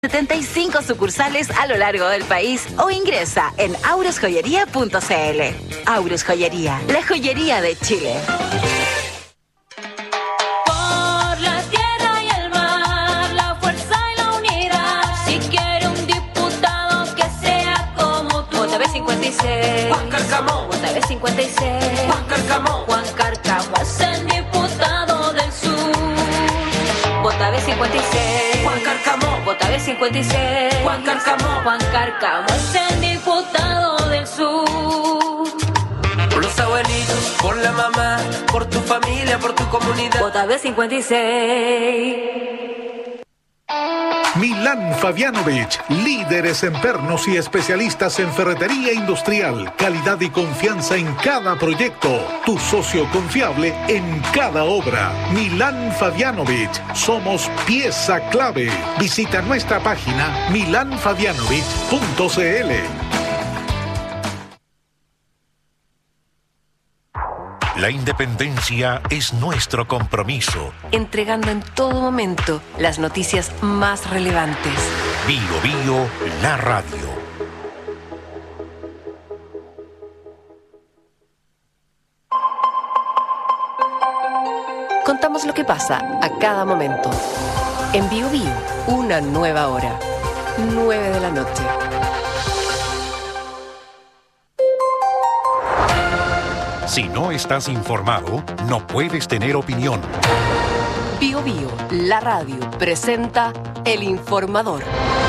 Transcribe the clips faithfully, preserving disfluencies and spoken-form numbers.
setenta y cinco sucursales a lo largo del país o ingresa en auros joyería punto c l. Auros Joyería, la joyería de Chile. Por la tierra y el mar, la fuerza y la unidad. Si quiere un diputado que sea como tú. Vota B cincuenta y seis. Juan Cárcamo. Vota B cincuenta y seis. Juan Cárcamo. Juan Cárcamo es el diputado del sur. Vota B cincuenta y seis. Juan Cárcamo. Vota B cincuenta y seis. Juan Cárcamo. Juan Cárcamo es el diputado del sur. Por los abuelitos, por la mamá, por tu familia, por tu comunidad. Vota B cincuenta y seis. Milán Fabianovich, líderes en pernos y especialistas en ferretería industrial. Calidad y confianza en cada proyecto. Tu socio confiable en cada obra. Milán Fabianovich, somos pieza clave. Visita nuestra página milán fabianovich punto c l. La independencia es nuestro compromiso. Entregando en todo momento las noticias más relevantes. Bio Bio, la radio. Contamos lo que pasa a cada momento. En Bio Bio, una nueva hora. nueve de la noche. Si no estás informado, no puedes tener opinión. Bio Bio, la radio, presenta El Informador.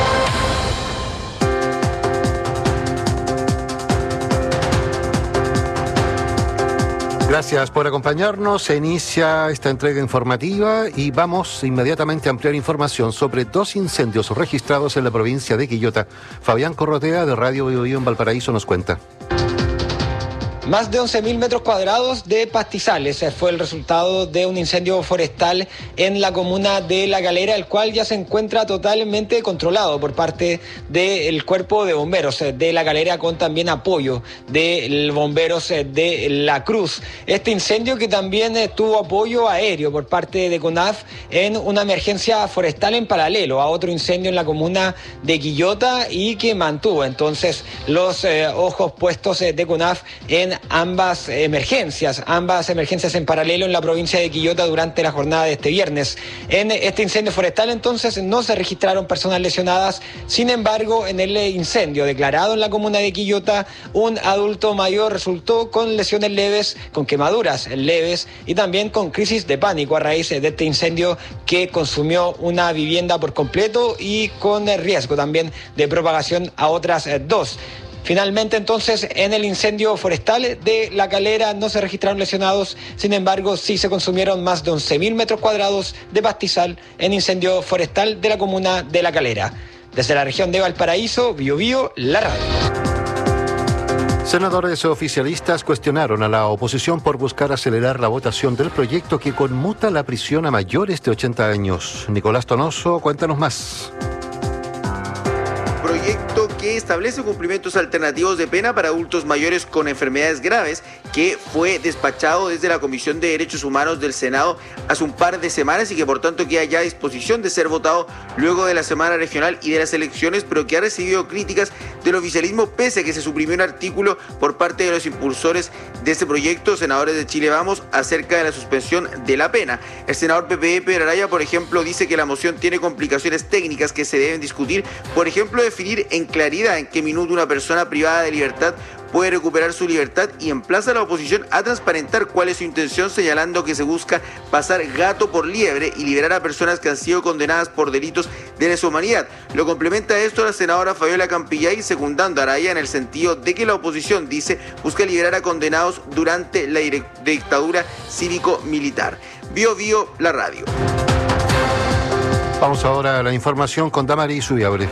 Gracias por acompañarnos. Se inicia esta entrega informativa y vamos inmediatamente a ampliar información sobre dos incendios registrados en la provincia de Quillota. Fabián Corrotea, de Radio Bio Bio en Valparaíso, nos cuenta. Más de once mil metros cuadrados de pastizales fue el resultado de un incendio forestal en la comuna de La Calera, el cual ya se encuentra totalmente controlado por parte del cuerpo de bomberos de La Calera, con también apoyo de bomberos de La Cruz. Este incendio que también tuvo apoyo aéreo por parte de CONAF en una emergencia forestal en paralelo a otro incendio en la comuna de Quillota, y que mantuvo entonces los eh, ojos puestos de CONAF en ambas emergencias, ambas emergencias en paralelo en la provincia de Quillota durante la jornada de este viernes. En este incendio forestal entonces no se registraron personas lesionadas. Sin embargo, en el incendio declarado en la comuna de Quillota, un adulto mayor resultó con lesiones leves, con quemaduras leves y también con crisis de pánico a raíz de este incendio que consumió una vivienda por completo y con el riesgo también de propagación a otras dos. Finalmente, entonces, en el incendio forestal de La Calera no se registraron lesionados. Sin embargo, sí se consumieron más de once mil metros cuadrados de pastizal en incendio forestal de la comuna de La Calera. Desde la región de Valparaíso, Bio Bio, la radio. Senadores oficialistas cuestionaron a la oposición por buscar acelerar la votación del proyecto que conmuta la prisión a mayores de ochenta años. Nicolás Tonoso, cuéntanos más. Proyecto que establece cumplimientos alternativos de pena para adultos mayores con enfermedades graves, que fue despachado desde la Comisión de Derechos Humanos del Senado hace un par de semanas y que por tanto queda ya a disposición de ser votado luego de la semana regional y de las elecciones, pero que ha recibido críticas del oficialismo pese a que se suprimió un artículo por parte de los impulsores de este proyecto, senadores de Chile Vamos, acerca de la suspensión de la pena. El senador P P E, Pedro Araya, por ejemplo, dice que la moción tiene complicaciones técnicas que se deben discutir, por ejemplo, definir en claridad en qué minuto una persona privada de libertad puede recuperar su libertad, y emplaza a la oposición a transparentar cuál es su intención, señalando que se busca pasar gato por liebre y liberar a personas que han sido condenadas por delitos de lesa humanidad. Lo complementa esto la senadora Fabiola Campillay, secundando a Araya en el sentido de que la oposición, dice, busca liberar a condenados durante la dictadura cívico-militar. Bio Bio, la radio. Vamos ahora a la información con Damaris Ubiabre.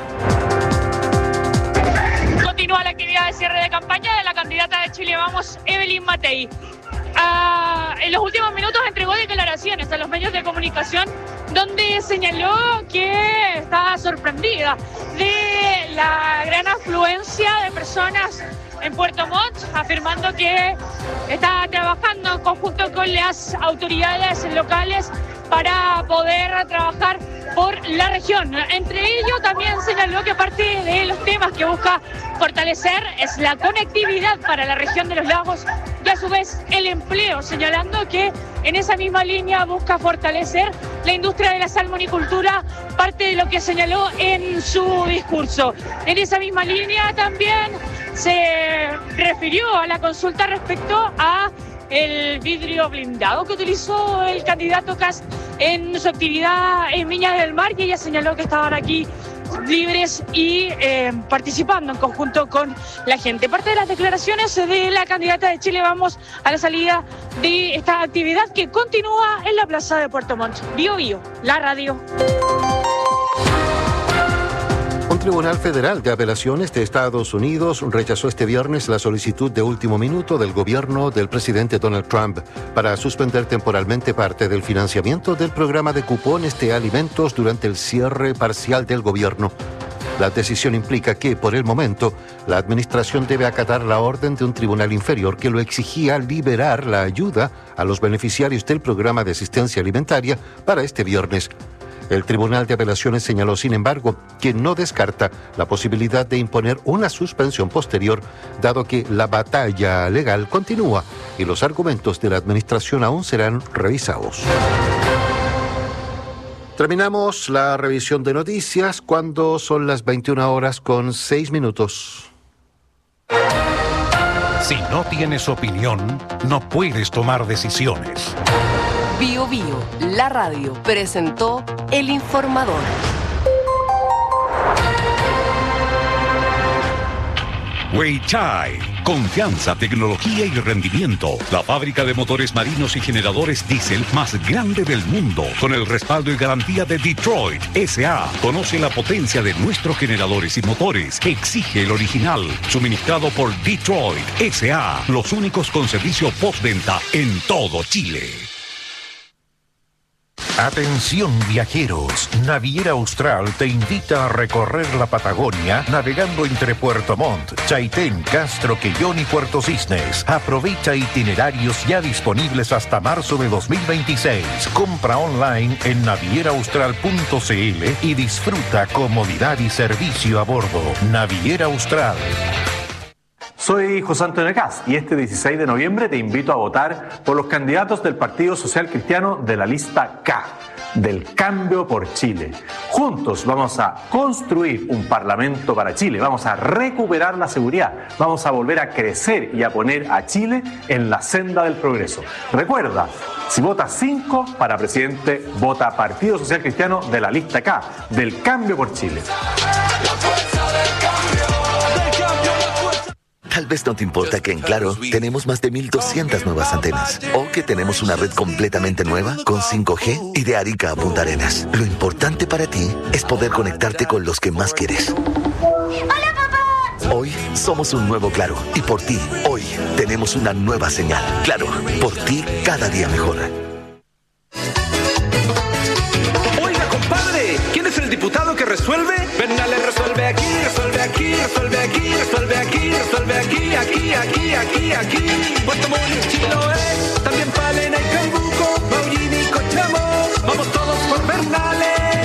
Continúa la actividad de cierre de campaña de la candidata de Chile Vamos, Evelyn Matei. Uh, en los últimos minutos entregó declaraciones a los medios de comunicación donde señaló que estaba sorprendida de la gran afluencia de personas en Puerto Montt, afirmando que está trabajando en conjunto con las autoridades locales para poder trabajar por la región. Entre ellos también señaló que parte de los temas que busca fortalecer es la conectividad para la región de los lagos y a su vez el empleo, señalando que en esa misma línea busca fortalecer la industria de la salmonicultura, parte de lo que señaló en su discurso. En esa misma línea también se refirió a la consulta respecto a el vidrio blindado que utilizó el candidato Kast en su actividad en Viña del Mar, y ella señaló que estaban aquí libres y eh, participando en conjunto con la gente. Parte de las declaraciones de la candidata de Chile Vamos a la salida de esta actividad que continúa en la plaza de Puerto Montt. Bio Bio, la radio. Un tribunal federal de apelaciones de Estados Unidos rechazó este viernes la solicitud de último minuto del gobierno del presidente Donald Trump para suspender temporalmente parte del financiamiento del programa de cupones de alimentos durante el cierre parcial del gobierno. La decisión implica que, por el momento, la administración debe acatar la orden de un tribunal inferior que lo exigía liberar la ayuda a los beneficiarios del programa de asistencia alimentaria para este viernes. El Tribunal de Apelaciones señaló, sin embargo, que no descarta la posibilidad de imponer una suspensión posterior, dado que la batalla legal continúa y los argumentos de la administración aún serán revisados. Terminamos la revisión de noticias cuando son las veintiuna horas con seis minutos. Si no tienes opinión, no puedes tomar decisiones. Bio Bio, la radio, presentó El Informador. Weichai, confianza, tecnología y rendimiento. La fábrica de motores marinos y generadores diésel más grande del mundo, con el respaldo y garantía de Detroit S A Conoce la potencia de nuestros generadores y motores. Exige el original, suministrado por Detroit S A Los únicos con servicio postventa en todo Chile. Atención viajeros, Naviera Austral te invita a recorrer la Patagonia navegando entre Puerto Montt, Chaitén, Castro, Quellón y Puerto Cisnes. Aprovecha itinerarios ya disponibles hasta marzo de dos mil veintiséis. Compra online en naviera austral punto c l y disfruta comodidad y servicio a bordo. Naviera Austral. Soy José Antonio Kast y este dieciséis de noviembre te invito a votar por los candidatos del Partido Social Cristiano de la lista K, del Cambio por Chile. Juntos vamos a construir un parlamento para Chile, vamos a recuperar la seguridad, vamos a volver a crecer y a poner a Chile en la senda del progreso. Recuerda, si votas cinco para presidente, vota Partido Social Cristiano de la lista K, del Cambio por Chile. Tal vez no te importa que en Claro tenemos más de mil doscientas nuevas antenas o que tenemos una red completamente nueva con cinco G y de Arica a Punta Arenas. Lo importante para ti es poder conectarte con los que más quieres. ¡Hola, papá! Hoy somos un nuevo Claro y por ti, hoy tenemos una nueva señal. Claro, por ti cada día mejor. Oiga, compadre, ¿quién es el diputado que resuelve? Bernales resuelve aquí, resuelve aquí, resuelve aquí, resuelve aquí, resuelve aquí, aquí, aquí, aquí, aquí. Puerto Montt, Chiloé, también Palena y Calbuco, Maullín y Cochamó, vamos todos por Bernales.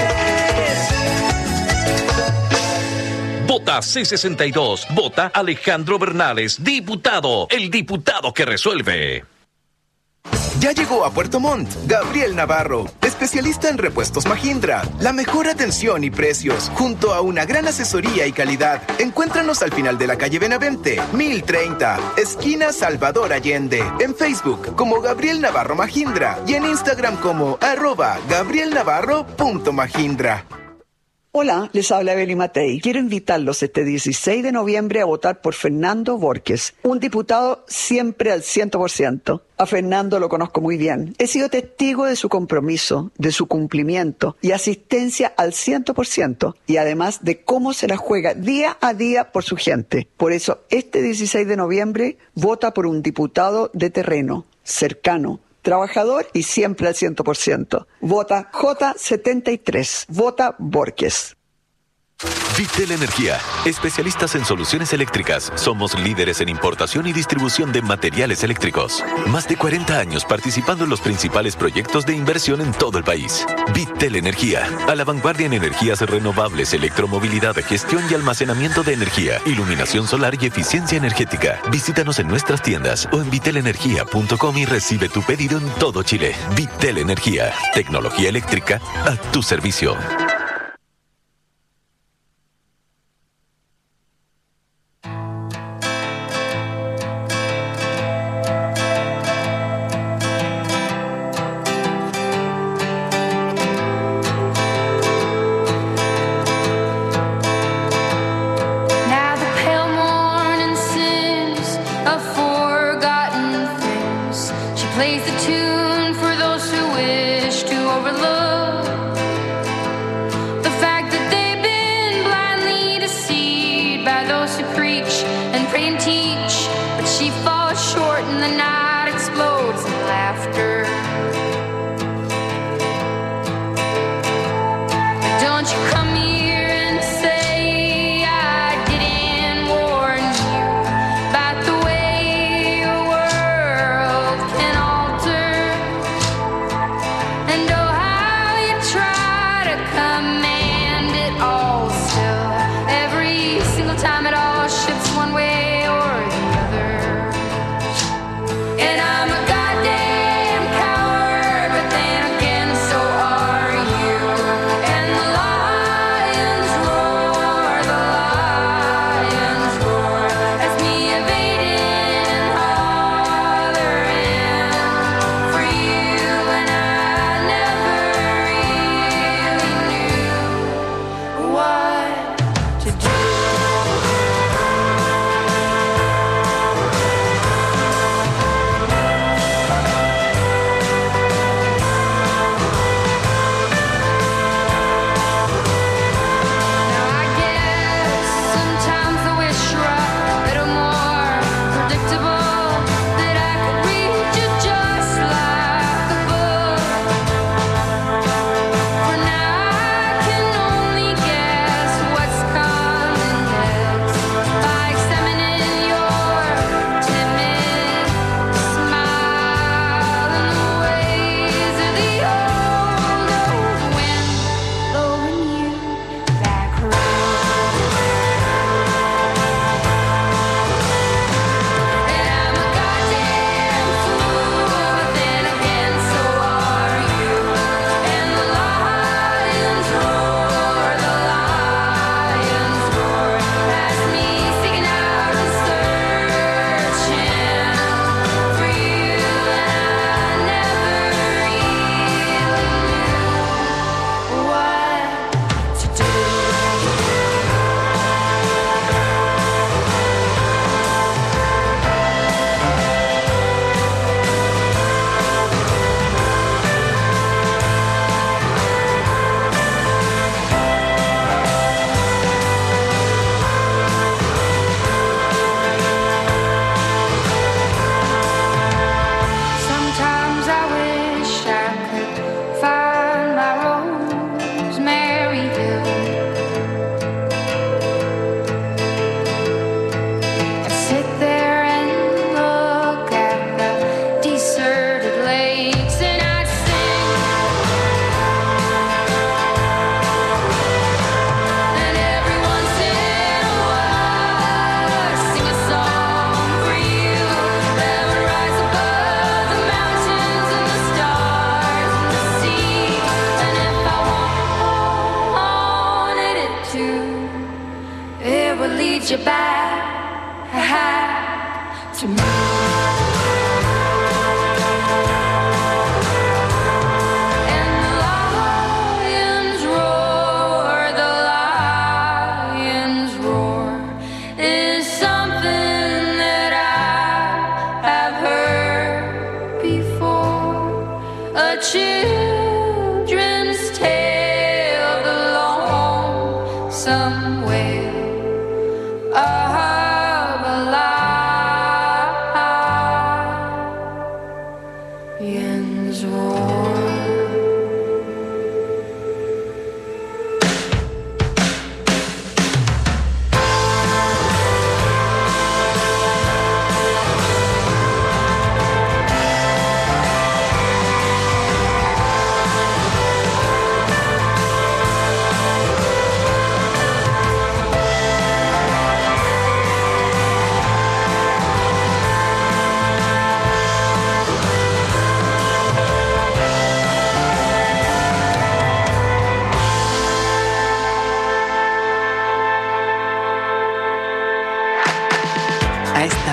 Vota C sesenta y dos, vota Alejandro Bernales, diputado, el diputado que resuelve. Ya llegó a Puerto Montt Gabriel Navarro, especialista en repuestos Mahindra. La mejor atención y precios, junto a una gran asesoría y calidad. Encuéntranos al final de la calle Benavente, mil treinta, esquina Salvador Allende. En Facebook como Gabriel Navarro Mahindra y en Instagram como arroba gabrielnavarro punto mahindra. Hola, les habla Evelyn Matei. Quiero invitarlos este dieciséis de noviembre a votar por Fernando Borges, un diputado siempre al cien por ciento. A Fernando lo conozco muy bien. He sido testigo de su compromiso, de su cumplimiento y asistencia al cien por ciento, y además de cómo se la juega día a día por su gente. Por eso, este dieciséis de noviembre, vota por un diputado de terreno, cercano, trabajador y siempre al cien por ciento. Vota J setenta y tres. Vota Borges. Vitel Energía, especialistas en soluciones eléctricas. Somos líderes en importación y distribución de materiales eléctricos. Más de cuarenta años participando en los principales proyectos de inversión en todo el país. Vitel Energía, a la vanguardia en energías renovables, electromovilidad, gestión y almacenamiento de energía, iluminación solar y eficiencia energética. Visítanos en nuestras tiendas o en vitel energía punto com y recibe tu pedido en todo Chile. Vitel Energía, tecnología eléctrica a tu servicio.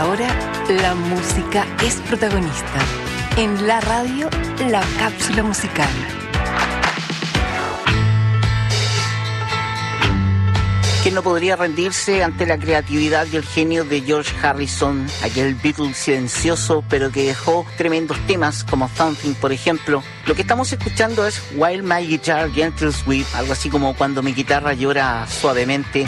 ahora la música es protagonista. En la radio, la cápsula musical. ¿Quién no podría rendirse ante la creatividad y el genio de George Harrison, aquel Beatle silencioso pero que dejó tremendos temas como Something, por ejemplo? Lo que estamos escuchando es While My Guitar Gently Weeps, algo así como cuando mi guitarra llora suavemente.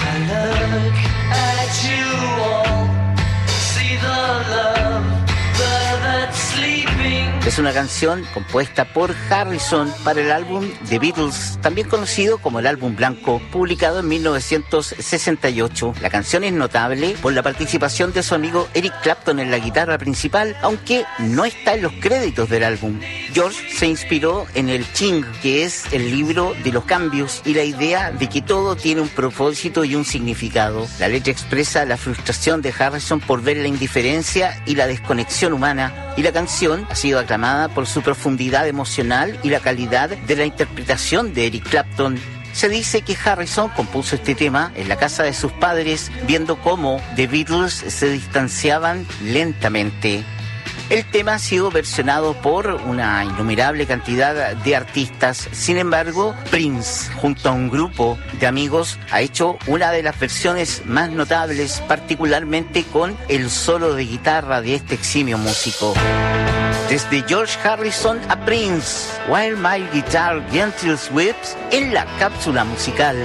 Es una canción compuesta por Harrison para el álbum The Beatles, también conocido como el álbum blanco, publicado en mil novecientos sesenta y ocho. La canción es notable por la participación de su amigo Eric Clapton en la guitarra principal, aunque no está en los créditos del álbum. George se inspiró en el Ching, que es el libro de los cambios y la idea de que todo tiene un propósito y un significado. La letra expresa la frustración de Harrison por ver la indiferencia y la desconexión humana, y la canción ha sido aclamada por su profundidad emocional y la calidad de la interpretación de Eric Clapton. Se dice que Harrison compuso este tema en la casa de sus padres, viendo cómo The Beatles se distanciaban lentamente. El tema ha sido versionado por una innumerable cantidad de artistas. Sin embargo, Prince, junto a un grupo de amigos, ha hecho una de las versiones más notables, particularmente con el solo de guitarra de este eximio músico. Desde George Harrison a Prince, While My Guitar Gently Weeps, en la cápsula musical.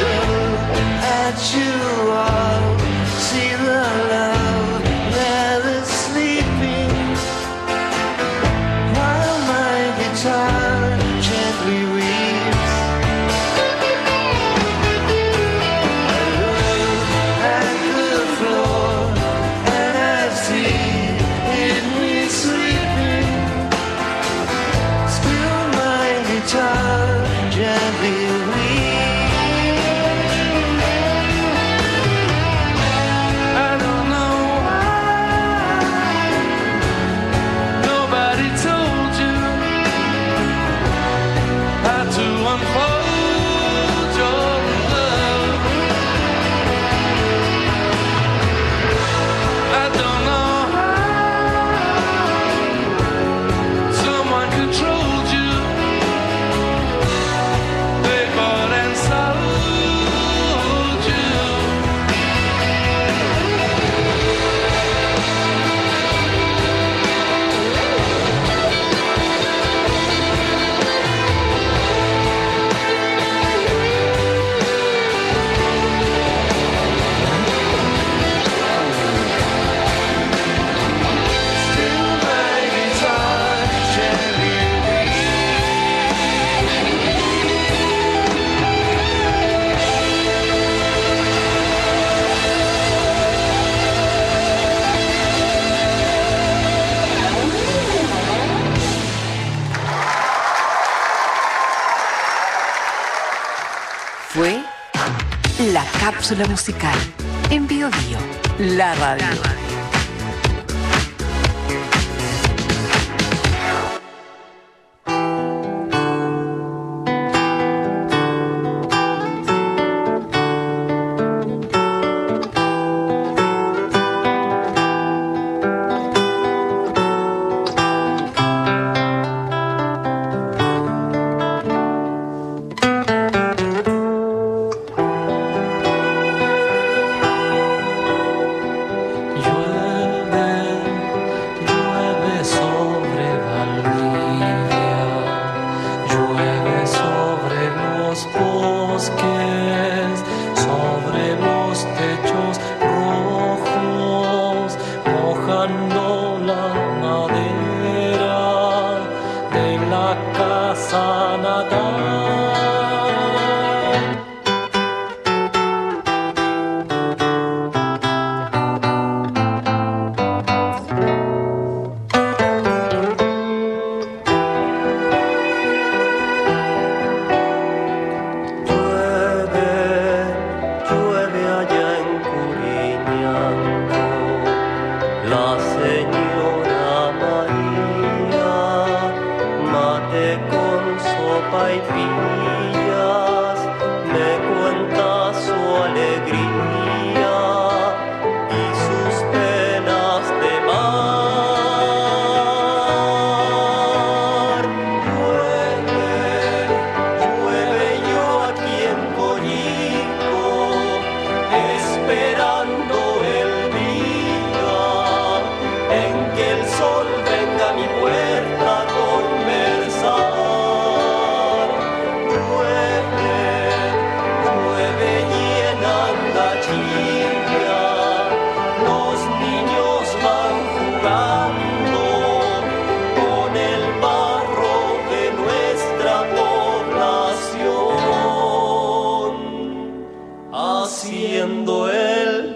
Fue la cápsula musical en Bio Bio, la radio. Yo haciendo el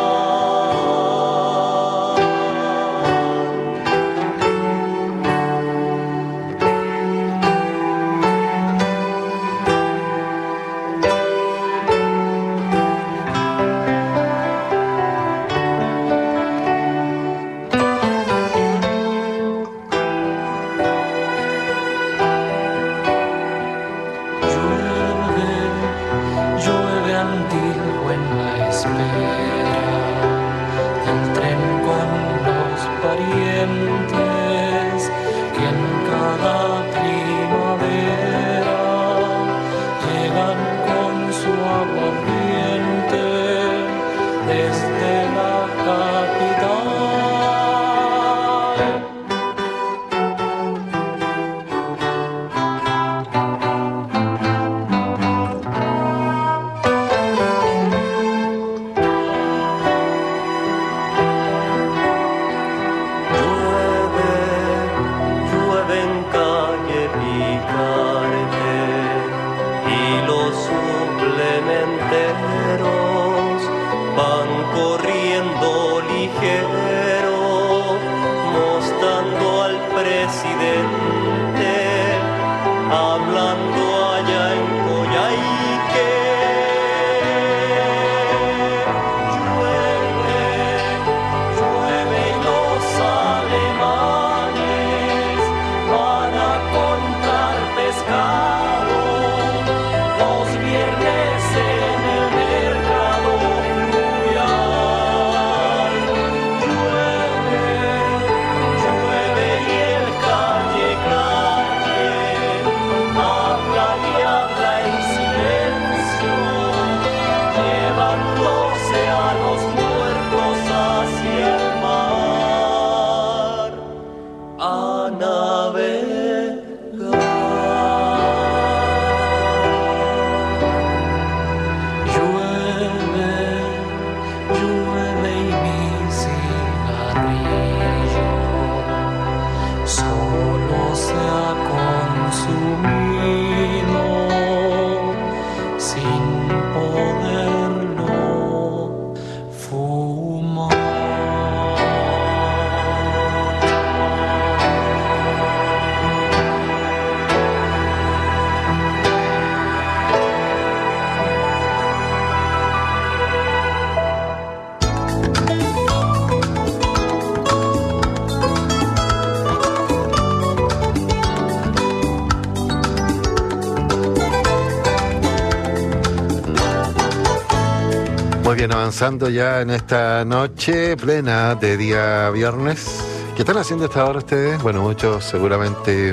bien, avanzando ya en esta noche plena de día viernes. ¿Qué están haciendo esta hora ustedes? Bueno, muchos seguramente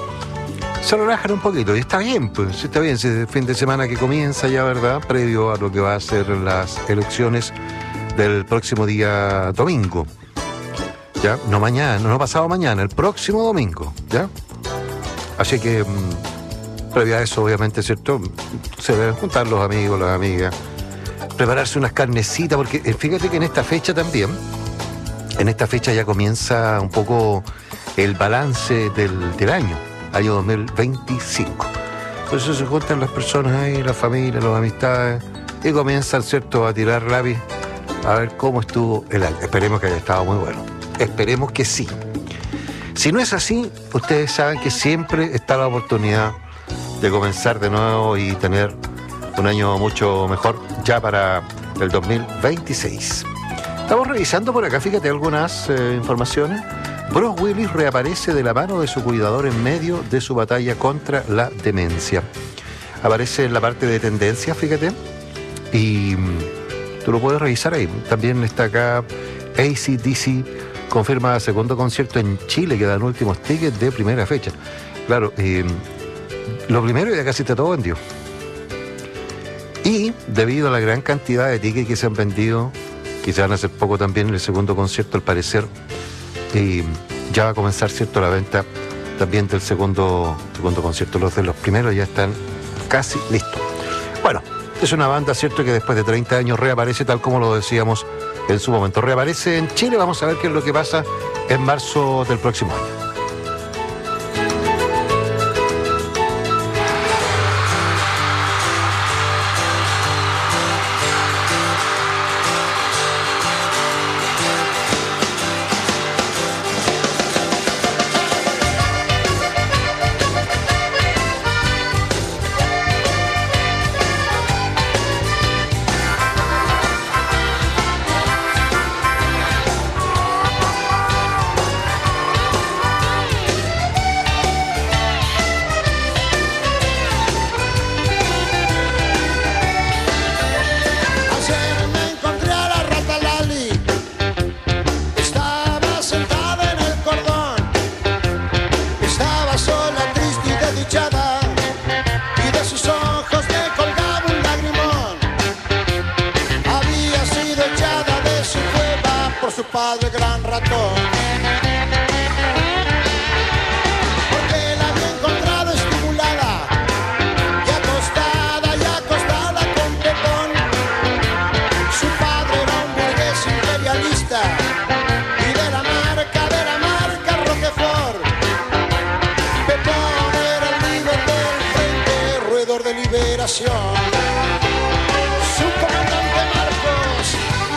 se relajan un poquito y está bien, pues está bien, si es el fin de semana que comienza ya, ¿verdad? Previo a lo que va a ser las elecciones del próximo día domingo. ¿Ya? No mañana, no pasado mañana, el próximo domingo, ¿ya? Así que, mmm, previo a eso, obviamente, ¿cierto? Se deben juntar los amigos, las amigas, prepararse unas carnecitas, porque fíjate que en esta fecha también, en esta fecha ya comienza un poco el balance del, del año, año dos mil veinticinco. Entonces se juntan las personas ahí, la familia, las amistades, y comienzan, ¿cierto?, a tirar lápiz a ver cómo estuvo el año. Esperemos que haya estado muy bueno. Esperemos que sí. Si no es así, ustedes saben que siempre está la oportunidad de comenzar de nuevo y tener un año mucho mejor ya para el dos mil veintiséis. Estamos revisando por acá, fíjate, algunas eh, informaciones. Bruce Willis reaparece de la mano de su cuidador en medio de su batalla contra la demencia. Aparece en la parte de tendencias, fíjate, y tú lo puedes revisar ahí. También está acá A C D C, confirma segundo concierto en Chile, que dan últimos tickets de primera fecha. Claro, eh, lo primero ya casi está todo vendido. Y debido a la gran cantidad de tickets que se han vendido, que se van a hacer poco también en el segundo concierto, al parecer, eh, ya va a comenzar, ¿cierto?, la venta también del segundo, segundo concierto. Los de los primeros ya están casi listos. Bueno, es una banda, ¿cierto?, que después de treinta años reaparece, tal como lo decíamos en su momento. Reaparece en Chile, vamos a ver qué es lo que pasa en marzo del próximo año. padre gran ratón. Porque la había encontrado estimulada y acostada, y acostada con Pepón. Su padre era un burgués imperialista y de la marca, de la marca Roquefort. Pepón era el líder del frente, roedor de liberación. Su comandante Marcos.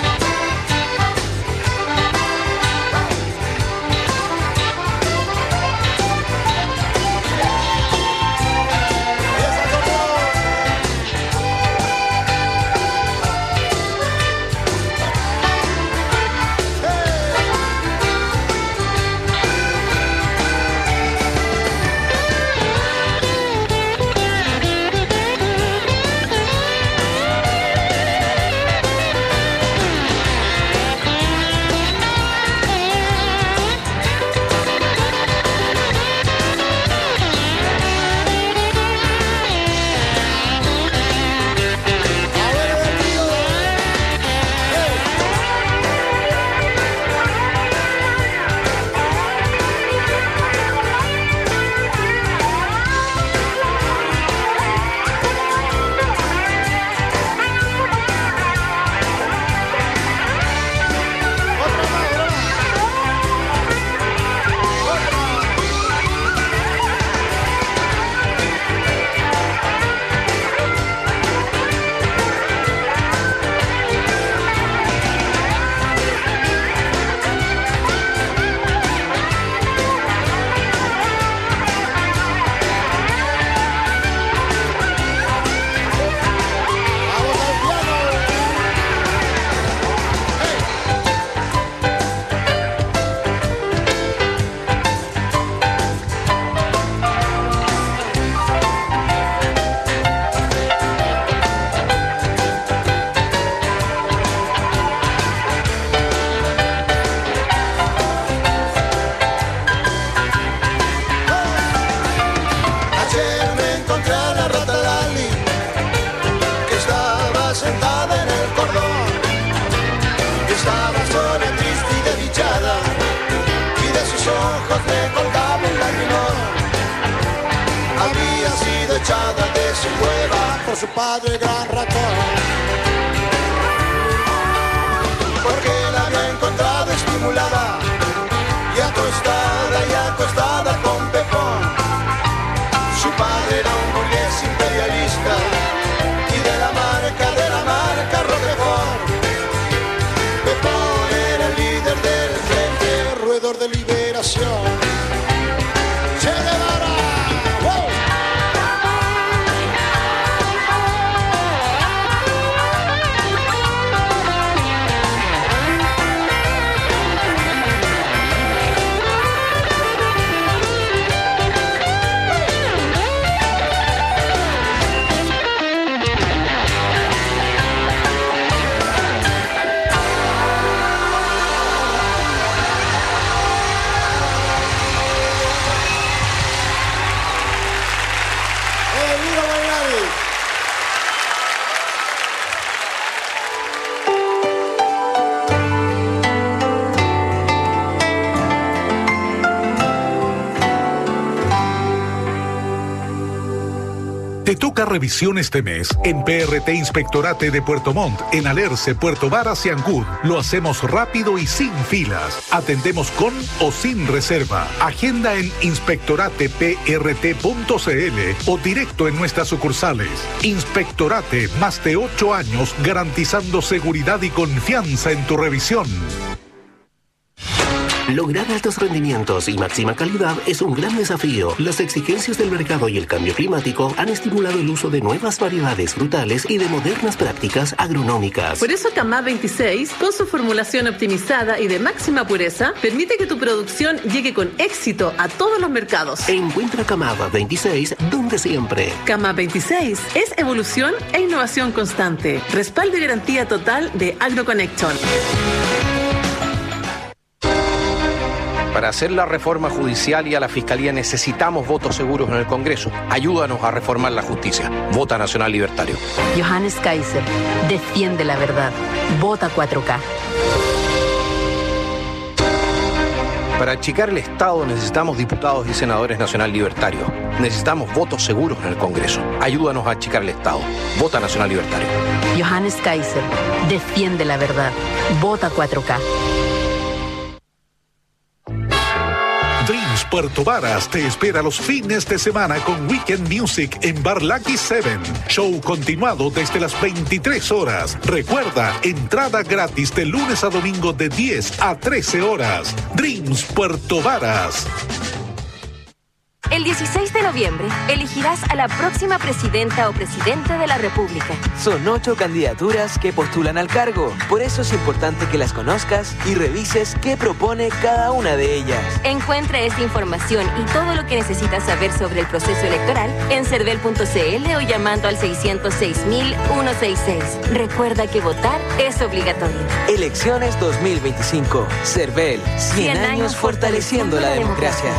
De su cueva por su padre gran ratón, porque la había encontrado estimulada y acostada, y acostada con Pepón. Su padre era un burgués imperialista y de la marca, de la marca Roquefort. Pepón era el líder del frente, roedor de liberación. Che Guevara. Te toca revisión este mes en P R T Inspectorate de Puerto Montt, en Alerce, Puerto Varas y Ancud. Lo hacemos rápido y sin filas. Atendemos con o sin reserva. Agenda en inspectorate p r t punto c l o directo en nuestras sucursales. Inspectorate, más de ocho años garantizando seguridad y confianza en tu revisión. Lograr altos rendimientos y máxima calidad es un gran desafío. Las exigencias del mercado y el cambio climático han estimulado el uso de nuevas variedades frutales y de modernas prácticas agronómicas. Por eso Camá veintiséis, con su formulación optimizada y de máxima pureza, permite que tu producción llegue con éxito a todos los mercados. Encuentra Camá veintiséis donde siempre. Camá veintiséis es evolución e innovación constante. Respaldo y garantía total de AgroConnection. Para hacer la reforma judicial y a la Fiscalía necesitamos votos seguros en el Congreso. Ayúdanos a reformar la justicia. Vota Nacional Libertario. Johannes Kaiser, defiende la verdad. Vota cuatro K. Para achicar el Estado necesitamos diputados y senadores nacional libertarios. Necesitamos votos seguros en el Congreso. Ayúdanos a achicar el Estado. Vota Nacional Libertario. Johannes Kaiser, defiende la verdad. Vota cuatro K. Dreams Puerto Varas te espera los fines de semana con Weekend Music en Bar Lucky Seven. Show continuado desde las veintitrés horas. Recuerda, entrada gratis de lunes a domingo de diez a trece horas. Dreams Puerto Varas. El dieciséis de noviembre elegirás a la próxima presidenta o presidente de la República. Son ocho candidaturas que postulan al cargo. Por eso es importante que las conozcas y revises qué propone cada una de ellas. Encuentra esta información y todo lo que necesitas saber sobre el proceso electoral en cervel punto c l o llamando al seiscientos seis mil ciento sesenta y seis. Recuerda que votar es obligatorio. Elecciones dos mil veinticinco. Cervel. cien años fortaleciendo la democracia.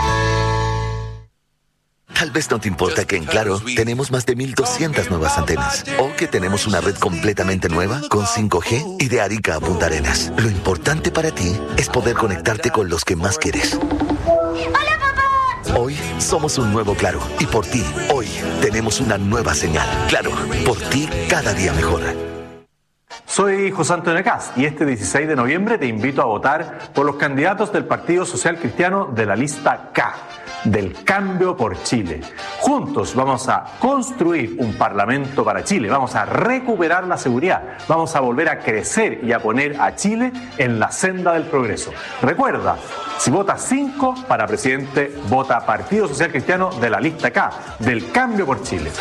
Tal vez no te importa que en Claro tenemos más de mil doscientas nuevas antenas o que tenemos una red completamente nueva con cinco G y de Arica a Punta Arenas. Lo importante para ti es poder conectarte con los que más quieres. ¡Hola, papá! Hoy somos un nuevo Claro y por ti, hoy tenemos una nueva señal. Claro, por ti cada día mejor. Soy José Antonio Caz y este dieciséis de noviembre te invito a votar por los candidatos del Partido Social Cristiano de la lista K, del Cambio por Chile. Juntos vamos a construir un parlamento para Chile, vamos a recuperar la seguridad, vamos a volver a crecer y a poner a Chile en la senda del progreso. Recuerda, si votas cinco para presidente, vota Partido Social Cristiano de la lista K, del Cambio por Chile.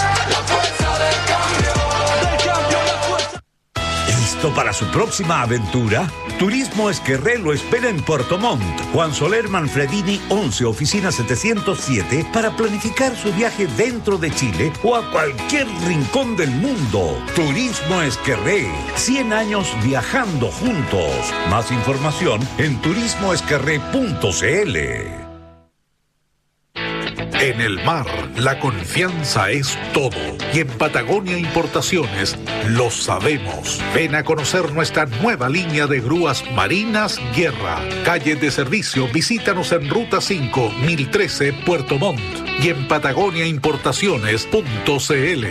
¿Listo para su próxima aventura? Turismo Esquerré lo espera en Puerto Montt. Juan Soler Manfredini once, oficina setecientos siete, para planificar su viaje dentro de Chile o a cualquier rincón del mundo. Turismo Esquerré, cien años viajando juntos. Más información en turismo esquerré punto c l. En el mar, la confianza es todo. Y en Patagonia Importaciones lo sabemos. Ven a conocer nuestra nueva línea de grúas marinas Guerra. Calle de servicio, visítanos en Ruta cinco, mil trece, Puerto Montt. Y en patagonia importaciones punto c l.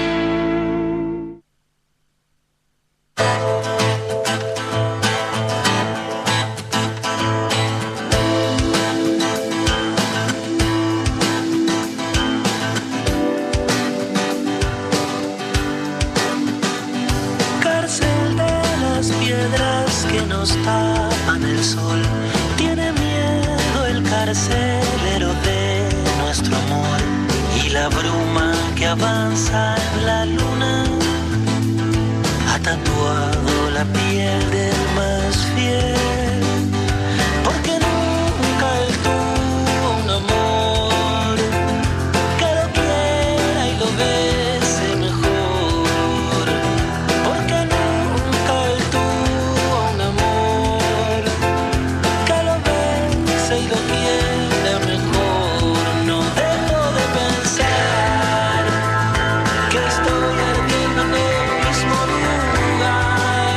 Tapan el sol, tiene miedo el carcelero de nuestro amor y la bruma que avanza en la luna ha tatuado la piel del más fiel, porque nunca él tuvo un amor que lo quiera y lo bese mejor, porque nunca él tuvo un amor que lo bese y lo quiera mejor. No dejo de pensar que estoy ardiendo en el mismo lugar,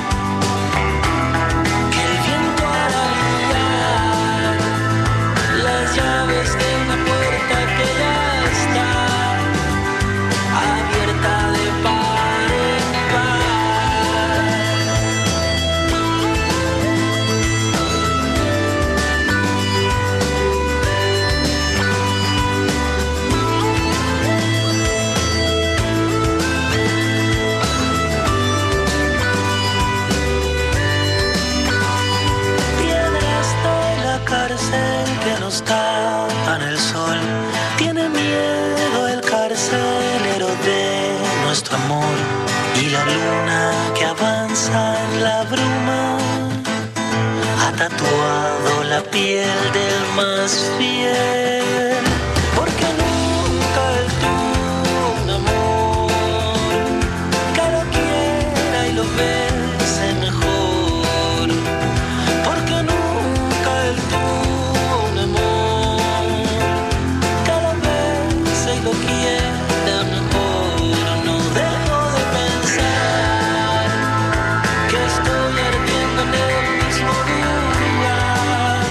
que el viento hará brillar las llaves de una puerta que ya está abierta de par en piedras de la cárcel que nos tapan el sol. Tiene miedo el carcelero de nuestro amor y la luna que avanza en la bruma ha tatuado la piel del más fiel, porque nunca él tuvo un amor que lo quiera y lo bese mejor, porque nunca él tuvo un amor que lo bese y lo quiera mejor. No dejo de pensar que estoy ardiendo en el mismo lugar,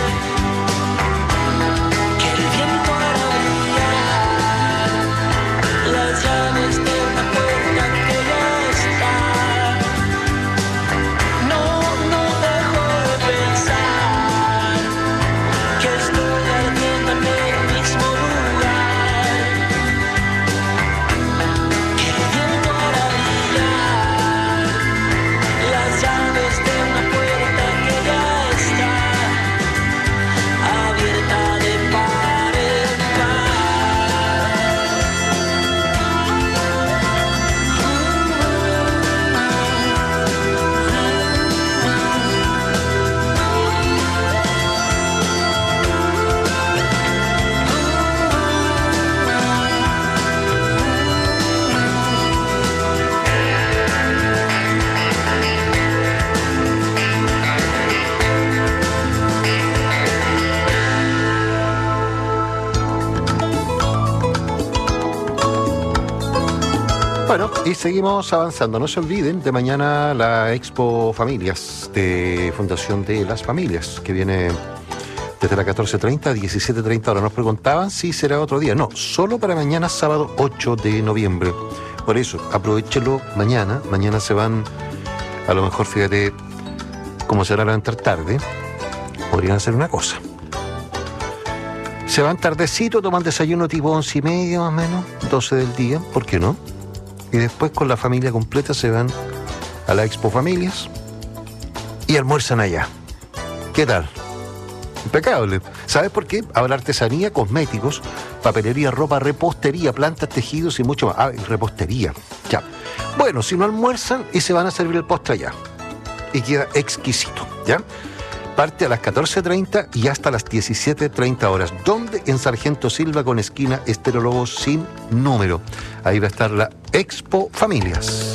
Y seguimos avanzando. No se olviden de mañana la Expo Familias de Fundación de las Familias, que viene desde las catorce treinta a diecisiete treinta horas. Nos preguntaban si será otro día. No, solo para mañana, sábado ocho de noviembre. Por eso, aprovechenlo mañana. Mañana se van, a lo mejor, fíjate, como se van a levantar tarde, podrían hacer una cosa. Se van tardecito, toman desayuno tipo once y media más o menos, doce del día, ¿por qué no? Y después con la familia completa se van a la Expo Familias y almuerzan allá. ¿Qué tal? Impecable. ¿Sabes por qué? Habrá artesanía, cosméticos, papelería, ropa, repostería, plantas, tejidos y mucho más. Ah, y repostería. Ya. Bueno, si no almuerzan y se van a servir el postre allá. Y queda exquisito, ¿ya? Parte a las catorce treinta y hasta las diecisiete treinta horas. ¿Dónde? En Sargento Silva con esquina Estero Lobos sin número. Ahí va a estar la Expo Familias.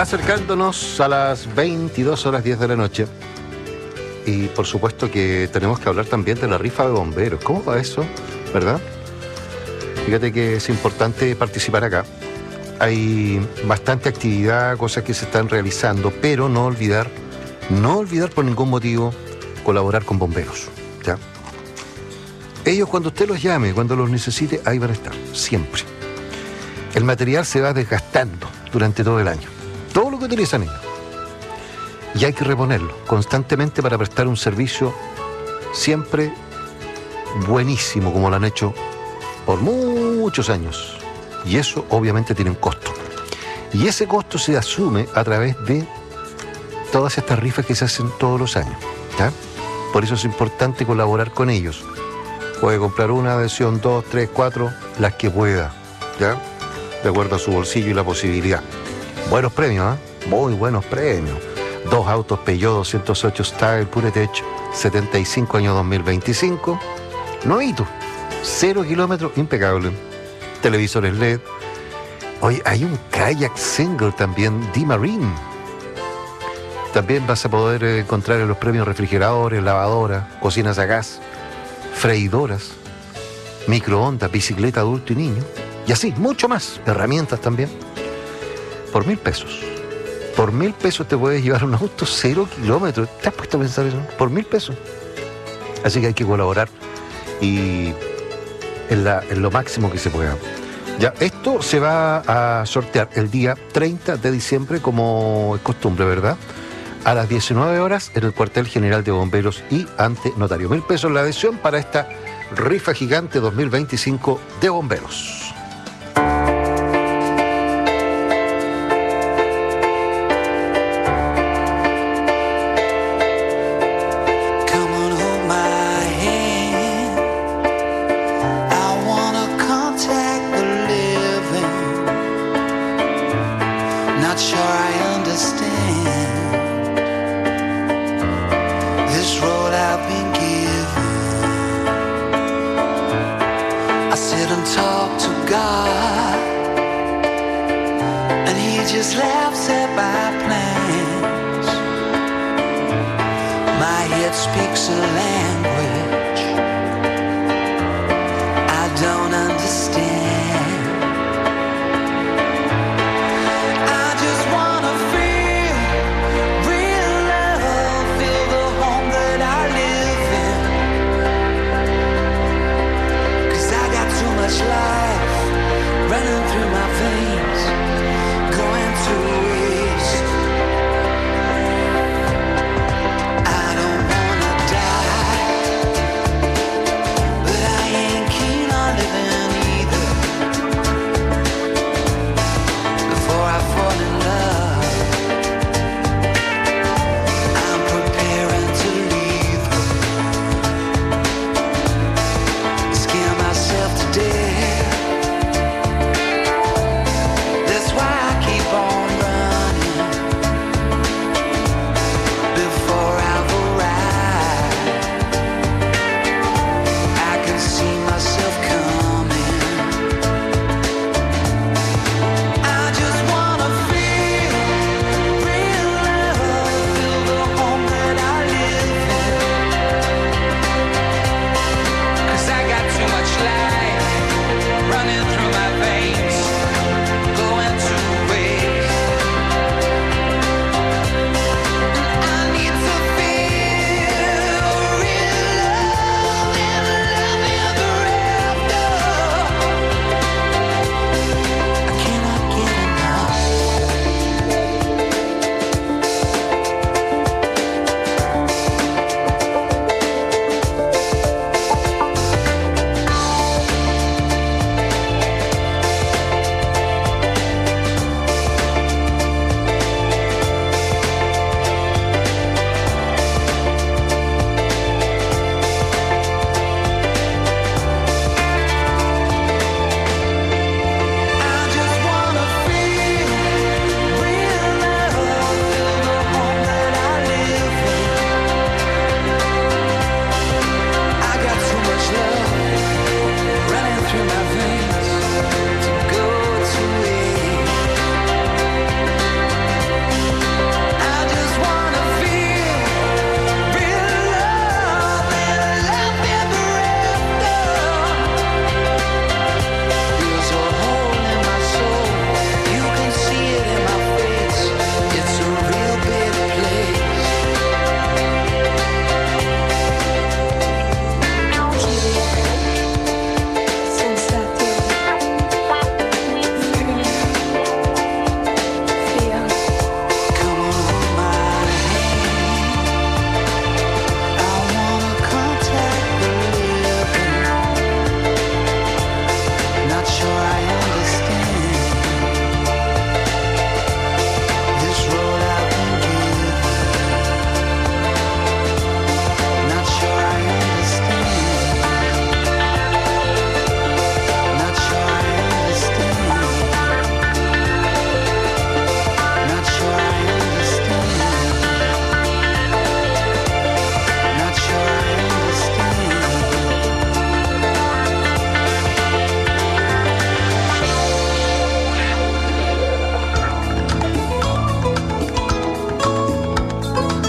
Acercándonos a las veintidós horas diez de la noche. Y por supuesto que tenemos que hablar también de la rifa de bomberos. ¿Cómo va eso? ¿Verdad? Fíjate que es importante participar acá. Hay bastante actividad, cosas que se están realizando, pero no olvidar, no olvidar por ningún motivo colaborar con bomberos, ¿ya? Ellos cuando usted los llame, cuando los necesite, ahí van a estar, siempre. El material se va desgastando durante todo el año. Todo lo que utilizan ellos. Y hay que reponerlo constantemente para prestar un servicio siempre buenísimo, como lo han hecho por muchos años. Y eso obviamente tiene un costo. Y ese costo se asume a través de todas estas rifas que se hacen todos los años, ¿ya? Por eso es importante colaborar con ellos. Puede comprar una adhesión, dos, tres, cuatro, las que pueda, ¿ya? De acuerdo a su bolsillo y la posibilidad. Buenos premios, ¿eh? Muy buenos premios. Dos autos Peugeot doscientos ocho Style PureTech, setenta y cinco años dos mil veinticinco. Nuevito, cero kilómetros, impecable. Televisores L E D. Oye, hay un kayak single también, D-Marine. También vas a poder encontrar en los premios refrigeradores, lavadoras, cocinas a gas, freidoras, microondas, bicicleta adulto y niño. Y así, mucho más. Herramientas también. Por mil pesos. Por mil pesos te puedes llevar un auto cero kilómetros. ¿Te has puesto a pensar eso? Por mil pesos. Así que hay que colaborar y en, la, en lo máximo que se pueda. Ya, esto se va a sortear el día treinta de diciembre, como es costumbre, ¿verdad? A las diecinueve horas en el cuartel general de bomberos y ante notario. Mil pesos la adhesión para esta rifa gigante dos mil veinticinco de bomberos. I don't wanna die.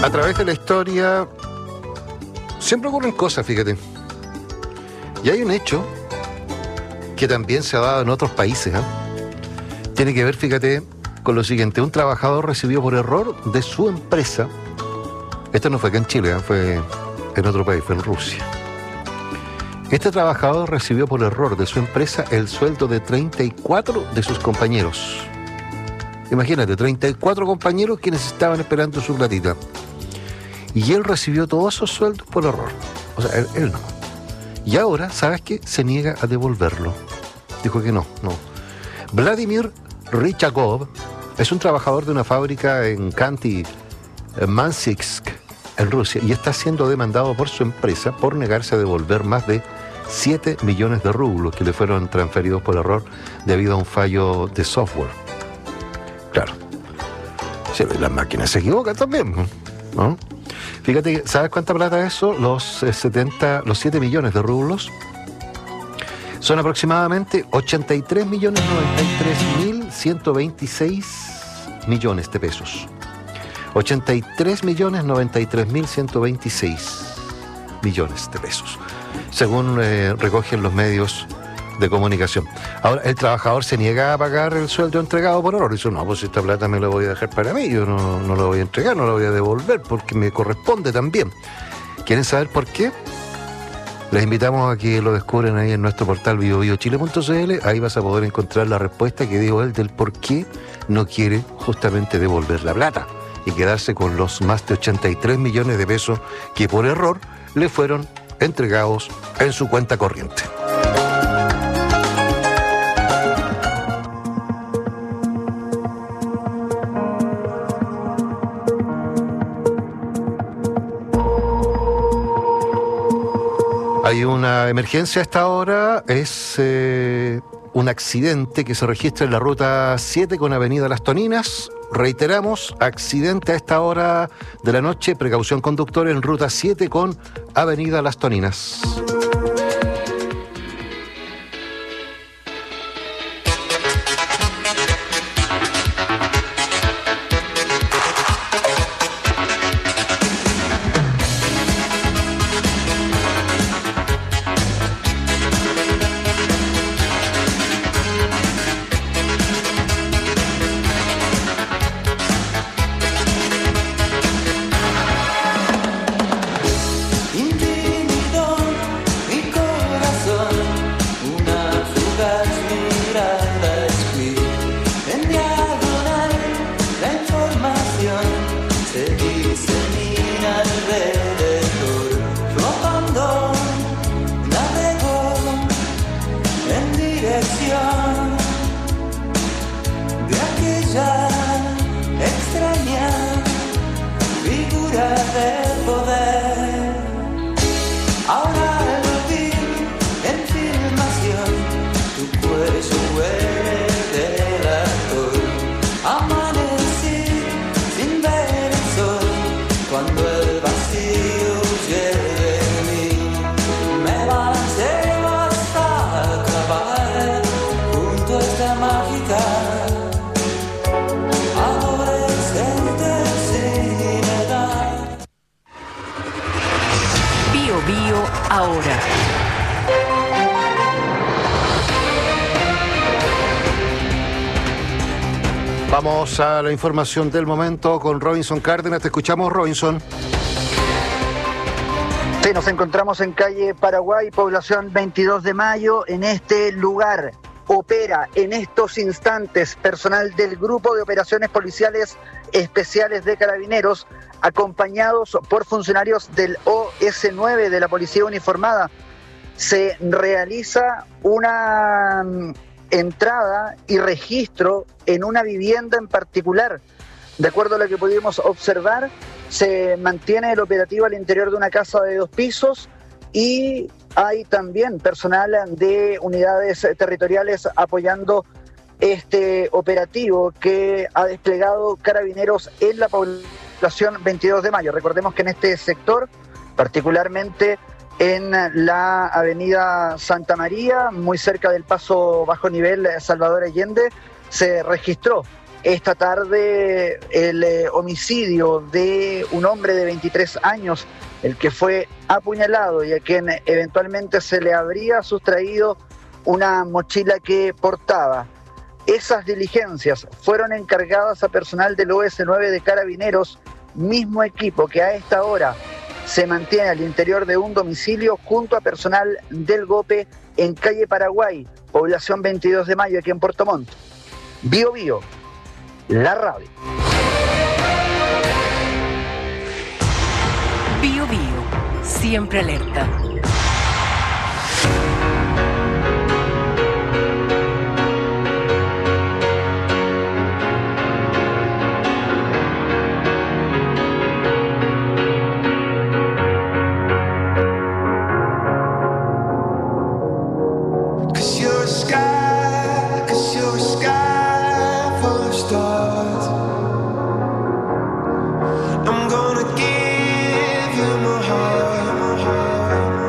a través de la historia siempre ocurren cosas, fíjate. Y hay un hecho que también se ha dado en otros países, ¿eh? Tiene que ver, fíjate, con lo siguiente. Un trabajador recibió por error de su empresa, esto no fue acá en Chile, ¿eh? Fue en otro país, fue en Rusia. Este trabajador recibió por error de su empresa el sueldo de treinta y cuatro de sus compañeros. Imagínate, treinta y cuatro compañeros quienes estaban esperando su platita. Y él recibió todos esos sueldos por error. O sea, él, él no. Y ahora, ¿sabes qué? Se niega a devolverlo. Dijo que no, no. Vladimir Rychakov es un trabajador de una fábrica en Khanty-Mansiysk, en Rusia, y está siendo demandado por su empresa por negarse a devolver más de siete millones de rublos que le fueron transferidos por error debido a un fallo de software. Claro. Sí, las máquinas se equivocan también, ¿no? Fíjate, ¿sabes cuánta plata es eso? Los eh, setenta, los siete millones de rublos son aproximadamente ochenta y tres millones noventa y tres mil ciento veintiséis millones de pesos. ochenta y tres millones noventa y tres mil ciento veintiséis millones de pesos, según eh, recogen los medios de comunicación. Ahora, el trabajador se niega a pagar el sueldo entregado por error. Dice, no, pues esta plata me la voy a dejar para mí, yo no, no la voy a entregar, no la voy a devolver, porque me corresponde también. ¿Quieren saber por qué? Les invitamos a que lo descubren ahí en nuestro portal bio bio chile punto c l. Ahí vas a poder encontrar la respuesta que dio él del por qué no quiere justamente devolver la plata y quedarse con los más de ochenta y tres millones de pesos que por error le fueron entregados en su cuenta corriente. Hay una emergencia a esta hora, es eh, un accidente que se registra en la ruta siete con Avenida Las Toninas. Reiteramos, accidente a esta hora de la noche, precaución conductor en ruta siete con Avenida Las Toninas. Ahora. Vamos a la información del momento con Robinson Cárdenas. Te escuchamos, Robinson. Sí, nos encontramos en calle Paraguay, población veintidós de mayo. En este lugar opera en estos instantes personal del Grupo de Operaciones Policiales Especiales de Carabineros, acompañados por funcionarios del O S nueve de la Policía Uniformada. Se realiza una entrada y registro en una vivienda en particular. De acuerdo a lo que pudimos observar, se mantiene el operativo al interior de una casa de dos pisos y hay también personal de unidades territoriales apoyando este operativo que ha desplegado Carabineros en la población veintidós de mayo. Recordemos que en este sector, particularmente en la avenida Santa María, muy cerca del paso bajo nivel Salvador Allende, se registró esta tarde el eh, homicidio de un hombre de veintitrés años, el que fue apuñalado y a quien eventualmente se le habría sustraído una mochila que portaba. Esas diligencias fueron encargadas a personal del O S nueve de Carabineros, mismo equipo que a esta hora se mantiene al interior de un domicilio junto a personal del GOPE en calle Paraguay, población veintidós de mayo, aquí en Puerto Montt. Bio Bio, la radio. Bio Bio, siempre alerta. I'm gonna give you my heart, my heart.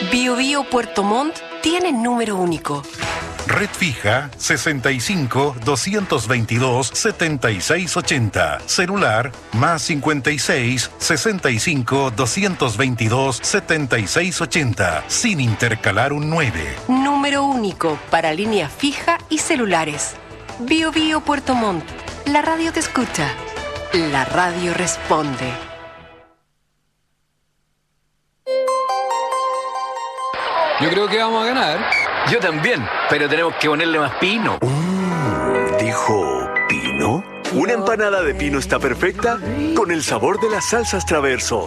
Bio Bio Puerto Montt tiene número único. Red fija sesenta y cinco, doscientos veintidós, setenta y seis ochenta. Celular más cincuenta y seis, sesenta y cinco, doscientos veintidós, setenta y seis ochenta. Sin intercalar un nueve. Número único para línea fija y celulares. Bio Bio Puerto Montt. La radio te escucha. La radio responde. Yo creo que vamos a ganar. Yo también, pero tenemos que ponerle más pino. Mm, ¿dijo pino? Una empanada de pino está perfecta con el sabor de las salsas Traverso.